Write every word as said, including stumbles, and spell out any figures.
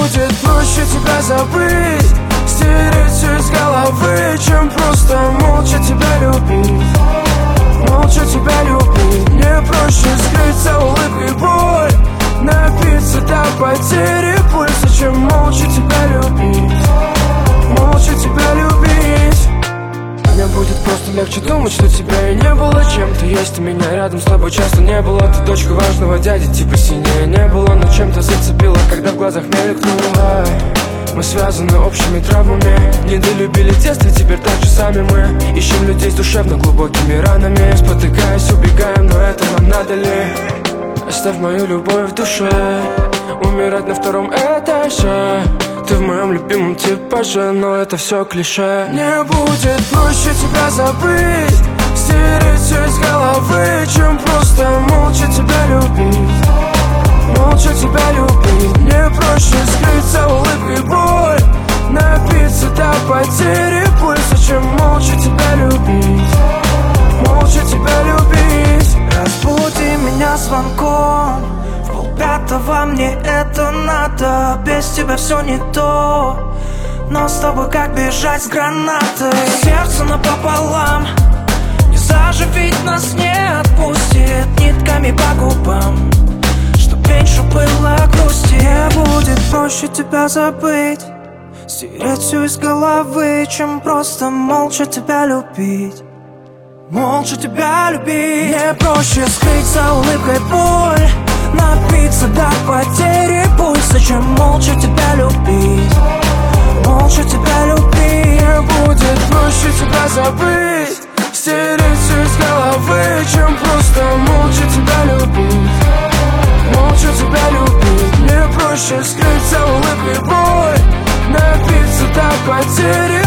будет проще тебя забыть, стереть все из головы, чем просто молча тебя любить. Молча тебя любить. Мне проще скрыться улыбкой боль, напиться до потери пульса, чем молча тебя любить. Молча тебя любить. Мне будет просто легче думать, что тебя и не было, чем ты есть у меня. Рядом с тобой часто не было. Ты дочка важного дяди, типа синее не было, но чем-то зацепила, когда в глазах мелькнуло. Мы связаны общими травмами, недолюбили в детстве, теперь так же сами мы. Ищем людей с душевно глубокими ранами, спотыкаясь, убегаем, но это нам надо ли? Оставь мою любовь в душе, умирать на втором этаже. Ты в моем любимом типаже, но это все клише. Мне будет проще тебя забыть, стереть все из головы, чем просто молча тебя любить. Молча тебя любить. Мне проще скрыться улыбкой боль, напиться до потери пульса, чем молча тебя любить. Молча тебя любить. Разбуди меня звонком, в полпятого мне это надо. Без тебя все не то, но с тобой как бежать с гранатой. Сердце напополам, не заживить нас не отпустит нитками по губам, чтоб меньше было грусти. Мне будет проще тебя забыть, стереть все из головы, чем просто молча тебя любить. Молча тебя любить. Мне проще скрыться улыбкой боль, напиться до потери пульса, чем молча тебя любить. Молча тебя любить. Мне будет проще тебя забыть, стереть все из головы, чем просто молча тебя любить. Молча тебя любить. Мне проще скрыться улыбкой боль, напиться до потери